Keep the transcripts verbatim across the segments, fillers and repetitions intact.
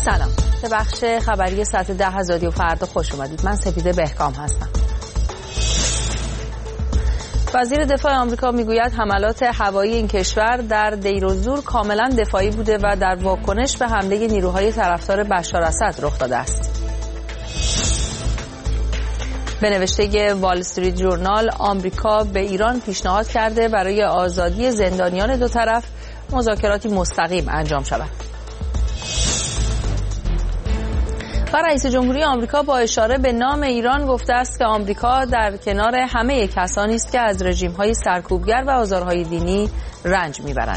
سلام، به بخش خبری ساعت ده از رادیو فردا خوش اومدید. من سپیده بهکام هستم. وزیر دفاع آمریکا میگوید حملات هوایی این کشور در دیر و زور کاملا دفاعی بوده و در واکنش به حمله نیروهای طرفدار بشار اسد رخ داده است. به نوشته وال استریت ژورنال، آمریکا به ایران پیشنهاد کرده برای آزادی زندانیان دو طرف مذاکراتی مستقیم انجام شود. و رئیس جمهوری آمریکا با اشاره به نام ایران گفته است که آمریکا در کنار همه کسانی است که از رژیم‌های سرکوبگر و آزارهای دینی رنج می‌برند.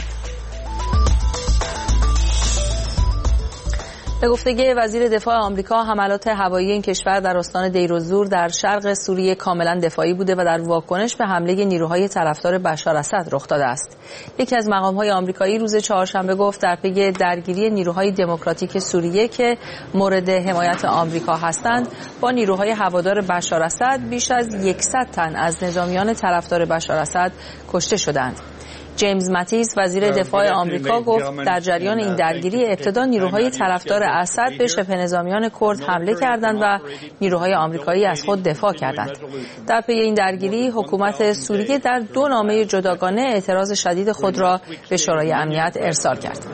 به گفته وزیر دفاع آمریکا، حملات هوایی این کشور در استان دیر و زور در شرق سوریه کاملا دفاعی بوده و در واکنش به حمله نیروهای طرفدار بشار اسد رخ داده است. یکی از مقام‌های آمریکایی روز چهارشنبه گفت در پی درگیری نیروهای دموکراتیک سوریه که مورد حمایت آمریکا هستند با نیروهای هوادار بشار اسد، بیش از صد تن از نظامیان طرفدار بشار اسد کشته شدند. جیمز ماتیس وزیر دفاع آمریکا گفت در جریان این درگیری ابتدا نیروهای طرفدار اسد به شبه نظامیان کرد حمله کردند و نیروهای آمریکایی از خود دفاع کردند. در پی این درگیری حکومت سوریه در دو نامه جداگانه اعتراض شدید خود را به شورای امنیت ارسال کرد.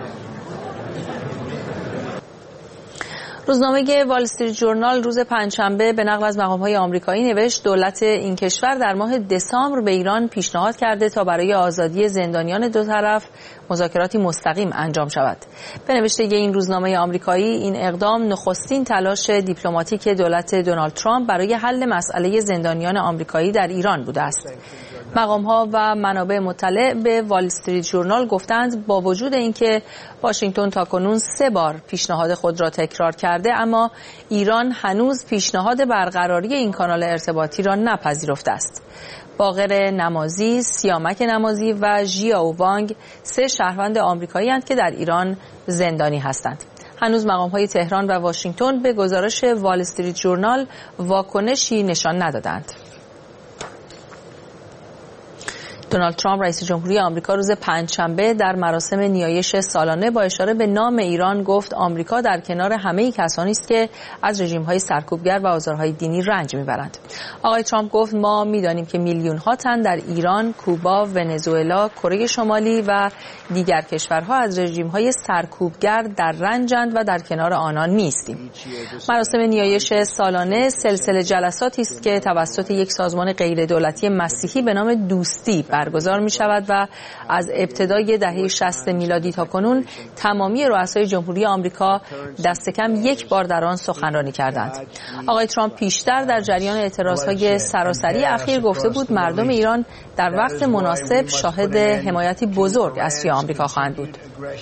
روزنامه وال استریت ژورنال روز پنجشنبه به نقل از مقام‌های آمریکایی نوشت دولت این کشور در ماه دسامبر به ایران پیشنهاد کرده تا برای آزادی زندانیان دو طرف مذاکراتی مستقیم انجام شود. به نوشته این روزنامه آمریکایی، این اقدام نخستین تلاش دیپلماتیک دولت دونالد ترامپ برای حل مسئله زندانیان آمریکایی در ایران بوده است. مقام‌ها و منابع مطلع به وال استریت ژورنال گفتند با وجود اینکه واشنگتن تاکنون سه بار پیشنهاد خود را تکرار کرده، اما ایران هنوز پیشنهاد برقراری این کانال ارتباطی را نپذیرفته است. باقر نمازی، سیامک نمازی و ژیائو وانگ سه شهروند آمریکایی هستند که در ایران زندانی هستند. هنوز مقام‌های تهران و واشنگتن به گزارش وال استریت ژورنال واکنشی نشان ندادند. دونالد ترامپ رئیس جمهوری آمریکا روز پنجشنبه در مراسم نیایش سالانه با اشاره به نام ایران گفت آمریکا در کنار همه کسانی است که از رژیم‌های سرکوبگر و آزارهای دینی رنج می‌برند. آقای ترامپ گفت ما می‌دانیم که میلیون‌ها تن در ایران، کوبا، ونزوئلا، کره شمالی و دیگر کشورها از رژیم‌های سرکوبگر در رنجند و در کنار آنان نیستیم. مراسم نیایش سالانه سلسله جلساتی است که توسط یک سازمان غیردولتی مسیحی به نام دوستی برگزار می شود و از ابتدای دهه شصت میلادی تا کنون تمامی رؤسای جمهوری آمریکا دست کم یک بار در آن سخنرانی کردند. آقای ترامپ پیشتر در جریان اعتراضهای سراسری اخیر گفته بود مردم ایران در وقت مناسب شاهد حمایتی بزرگ از سوی آمریکا خواهند بود.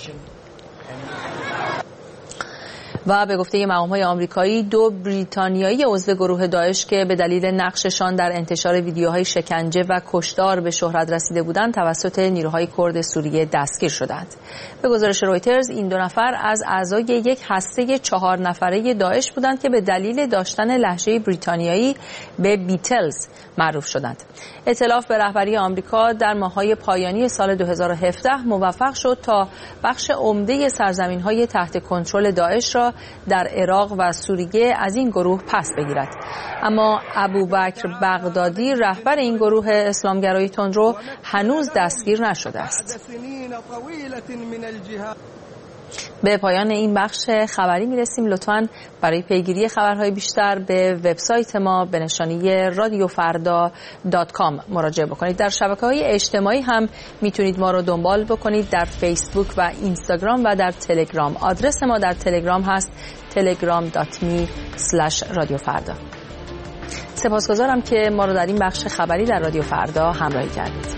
و به گفته مقام‌های آمریکایی، دو بریتانیایی عضو گروه داعش که به دلیل نقششان در انتشار ویدیوهای شکنجه و کشتار به شهرت رسیده بودند توسط نیروهای کرد سوریه دستگیر شدند. به گزارش رویترز این دو نفر از اعضای یک هسته چهار نفره داعش بودند که به دلیل داشتن لهجه بریتانیایی به بیتلز معروف شدند. ائتلاف به رهبری آمریکا در ماه‌های پایانی سال دو هزار و هفده موفق شد تا بخش عمده سرزمین‌های تحت کنترل داعش را در عراق و سوریه از این گروه پس بگیرد. اما ابوبکر بغدادی رهبر این گروه اسلامگرایی تندرو هنوز دستگیر نشده است. به پایان این بخش خبری میرسیم. لطفاً برای پیگیری خبرهای بیشتر به وبسایت ما به نشانی رادیو فردا دات کام مراجعه بکنید. در شبکه‌های اجتماعی هم میتونید ما رو دنبال بکنید در فیسبوک و اینستاگرام و در تلگرام. آدرس ما در تلگرام هست تلگرام دات می اسلش رادیو فردا. سپاسگزارم که ما رو در این بخش خبری در رادیو فردا همراهی کردید.